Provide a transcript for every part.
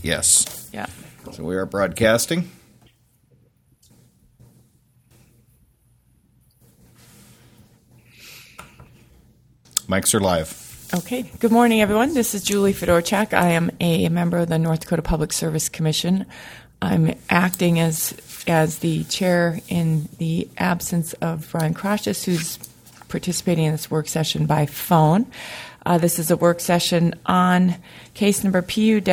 Yes. Yeah. So we are broadcasting. Mics are live. Okay. Good morning, everyone. This is Julie Fedorchak. I am a member of the North Dakota Public Service Commission. I'm acting as the chair in the absence of Brian Crocius, who's participating in this work session by phone. This is a work session on case number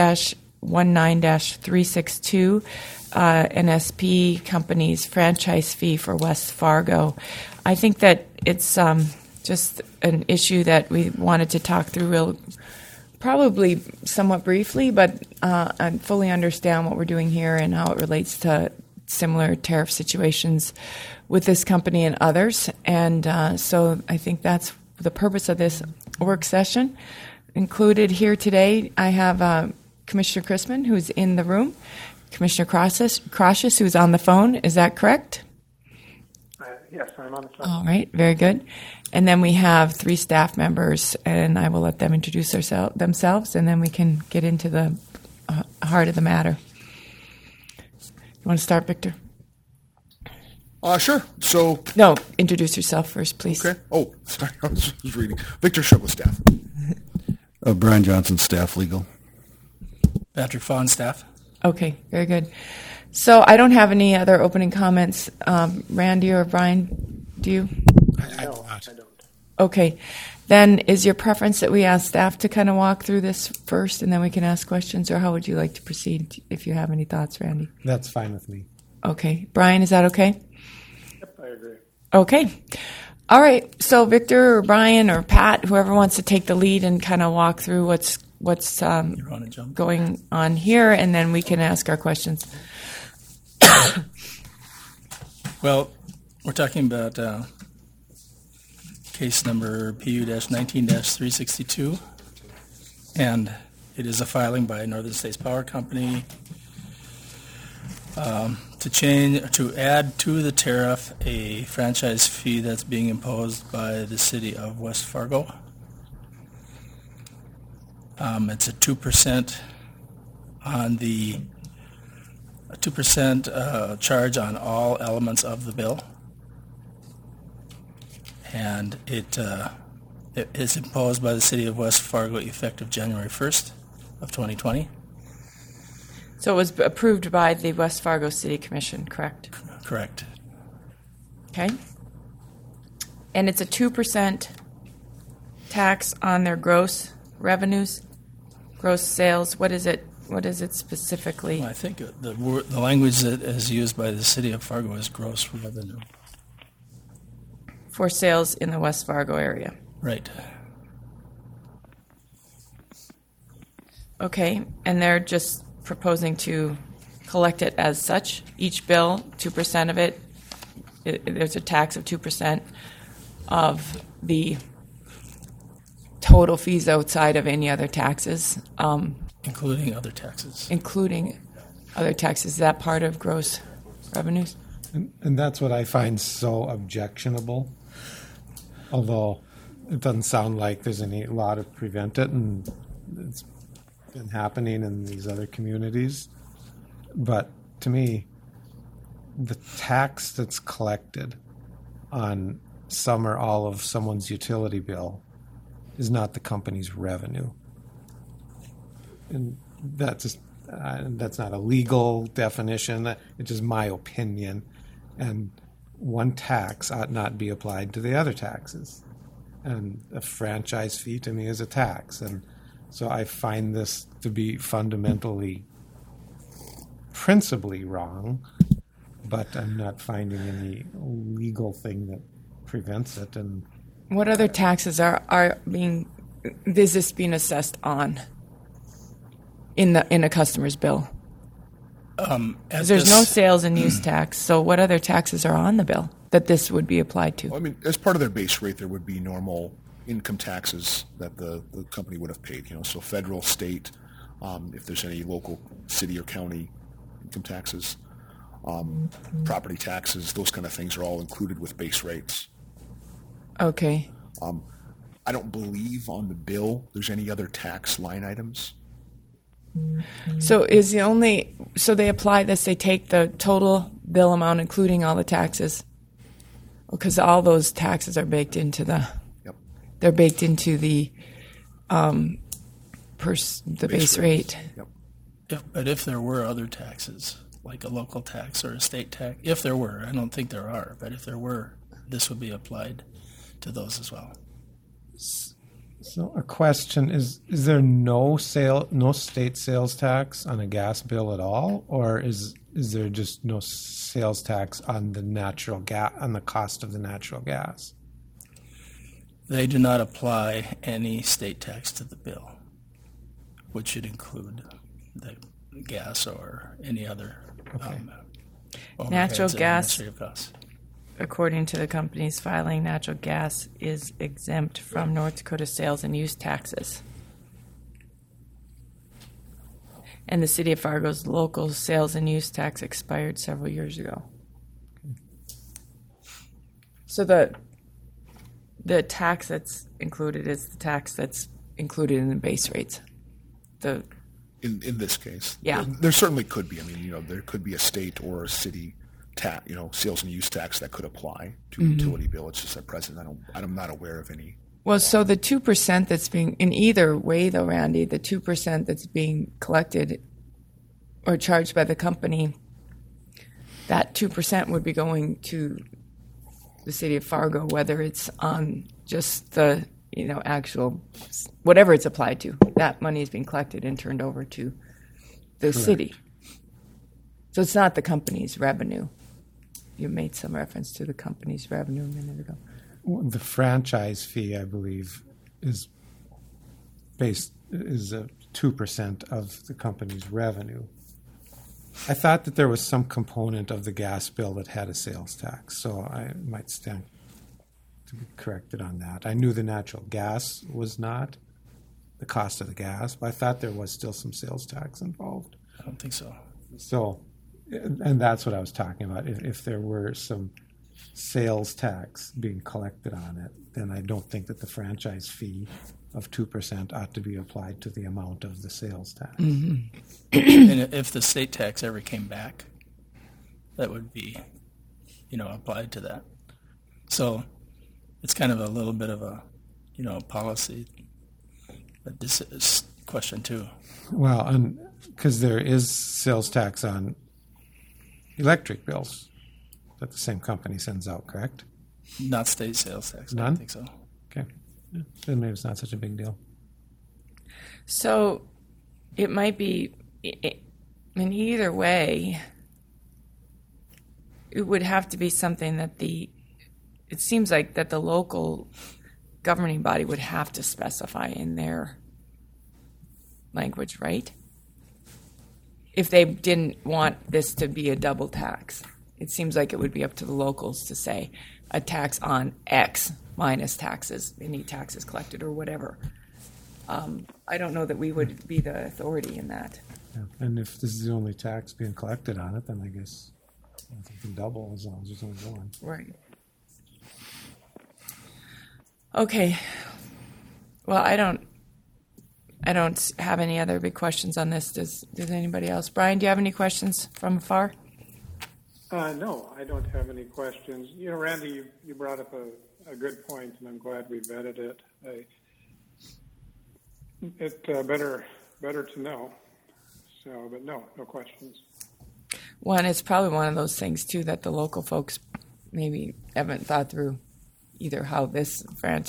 PU-19-362, NSP Company's franchise fee for West Fargo. I think that it's just an issue that we wanted to talk through probably somewhat briefly, but I fully understand what we're doing here and how it relates to similar tariff situations with this company and others. And so I think that's the purpose of this work session. Included here today, I have Commissioner Chrisman, who's in the room, Commissioner Crocius, who's on the phone. Is that correct? Yes, I'm on the phone. All right, very good. And then we have 3 staff members, and I will let them introduce themselves, and then we can get into the heart of the matter. You want to start, Victor? Sure. So. No, introduce yourself first, please. Okay. Oh, sorry. I was reading. Victor Shook with staff. Brian Johnson, staff legal. Patrick Fawn, staff. Okay, very good. So I don't have any other opening comments. Randy or Brian, do you? I don't. Okay. Then is your preference that we ask staff to kind of walk through this first and then we can ask questions, or how would you like to proceed if you have any thoughts, Randy? That's fine with me. Okay. Brian, is that okay? Yep, I agree. Okay. All right. So Victor or Brian or Pat, whoever wants to take the lead and kind of walk through what's going on here, and then we can ask our questions. Well, we're talking about case number PU-19-362, and it is a filing by Northern States Power Company to add to the tariff a franchise fee that's being imposed by the city of West Fargo. It's a 2% on the 2% charge on all elements of the bill, and it is imposed by the city of West Fargo effective January 1st of 2020. So it was approved by the West Fargo City Commission, correct? Correct. Okay. And it's a 2% tax on their gross revenues, gross sales. What is it? What is it specifically? Well, I think the language that is used by the city of Fargo is gross revenue. For sales in the West Fargo area. Right. Okay, and they're just proposing to collect it as such. Each bill, 2% of it, there's a tax of 2% of the total fees outside of any other taxes. Including other taxes. Including other taxes. Is that part of gross revenues? And that's what I find so objectionable. Although it doesn't sound like there's any law to prevent it, and it's been happening in these other communities. But to me, the tax that's collected on some or all of someone's utility bill is not the company's revenue. And that's not a legal definition. It's just my opinion. And one tax ought not be applied to the other taxes. And a franchise fee to me is a tax. And so I find this to be fundamentally, principally wrong, but I'm not finding any legal thing that prevents it. And what other taxes is this being assessed on in a customer's bill? There's no sales and use tax, so what other taxes are on the bill that this would be applied to? Well, I mean, as part of their base rate, there would be normal income taxes that the company would have paid. So federal, state, if there's any local city or county income taxes, property taxes, those kind of things are all included with base rates. So so they apply this, they take the total bill amount, including all the taxes, because all those taxes are baked into Yep. they're baked into the base rate. Yep. But if there were other taxes, like a local tax or a state tax, if there were, I don't think there are, but if there were, this would be applied to those as well. So a question is there no state sales tax on a gas bill at all, or is there just no sales tax on the natural gas, on the cost of the natural gas? They do not apply any state tax to the bill, which should include the gas or any other overheads Natural and gas. administrative costs. According to the company's filing, natural gas is exempt from North Dakota sales and use taxes. And the City of Fargo's local sales and use tax expired several years ago. So the tax that's included is the tax that's included in the base rates. In this case, Yeah. there certainly could be. I mean, there could be a state or a city tax, sales and use tax that could apply to a utility bill. It's just at present, I'm not aware of any. Well, so the 2% that's being, in either way though, Randy, the 2% that's being collected or charged by the company, that 2% would be going to the City of Fargo, whether it's on just the, actual, whatever it's applied to. That money is being collected and turned over to the city. So it's not the company's revenue. You made some reference to the company's revenue a minute ago. The franchise fee, I believe, is a 2% of the company's revenue. I thought that there was some component of the gas bill that had a sales tax, so I might stand to be corrected on that. I knew the natural gas was not the cost of the gas, but I thought there was still some sales tax involved. I don't think so. So, and that's what I was talking about. If there were some sales tax being collected on it, then I don't think that the franchise fee of 2% ought to be applied to the amount of the sales tax. And if the state tax ever came back, that would be, applied to that. So it's kind of a little bit of a, policy. But this is question too. Well, and because there is sales tax on electric bills that the same company sends out, correct? Not state sales tax. I None? don't think so. Okay. Yeah, then maybe it's not such a big deal. So it might be, in either way, it would have to be something that it seems like that the local governing body would have to specify in their language, right? If they didn't want this to be a double tax, it seems like it would be up to the locals to say a tax on X minus taxes, any taxes collected or whatever. I don't know that we would be the authority in that. Yeah. And if this is the only tax being collected on it, then I guess it can double as long as there's only one. Right. Okay. Well, I don't have any other big questions on this. Does anybody else? Brian, do you have any questions from afar? No, I don't have any questions. Randy, you brought up a good point, and I'm glad we vetted it. It's better to know. So, but no questions. One, it's probably one of those things too that the local folks maybe haven't thought through either how this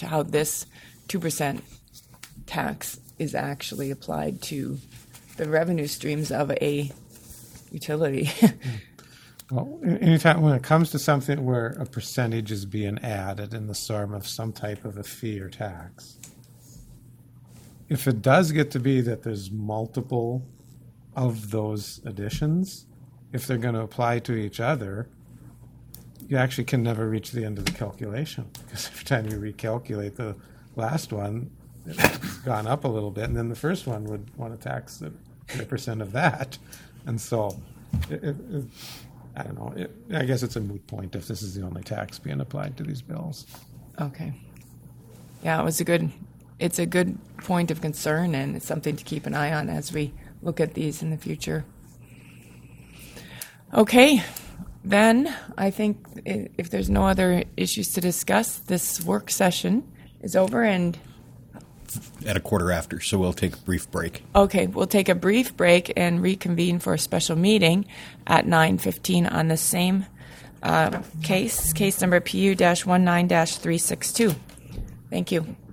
2% tax is actually applied to the revenue streams of a utility. Well, anytime when it comes to something where a percentage is being added in the form of some type of a fee or tax, if it does get to be that there's multiple of those additions, if they're going to apply to each other, you actually can never reach the end of the calculation, because every time you recalculate the last one, it's gone up a little bit, and then the first one would want to tax the 3% of that. And so, I don't know. I guess it's a moot point if this is the only tax being applied to these bills. Okay. Yeah, it's a good point of concern, and it's something to keep an eye on as we look at these in the future. Okay, then I think if there's no other issues to discuss, this work session is over. And At a quarter after, so we'll take a brief break. okay, we'll take a brief break and reconvene for a special meeting at 9:15 on the same case number PU-19-362. Thank you.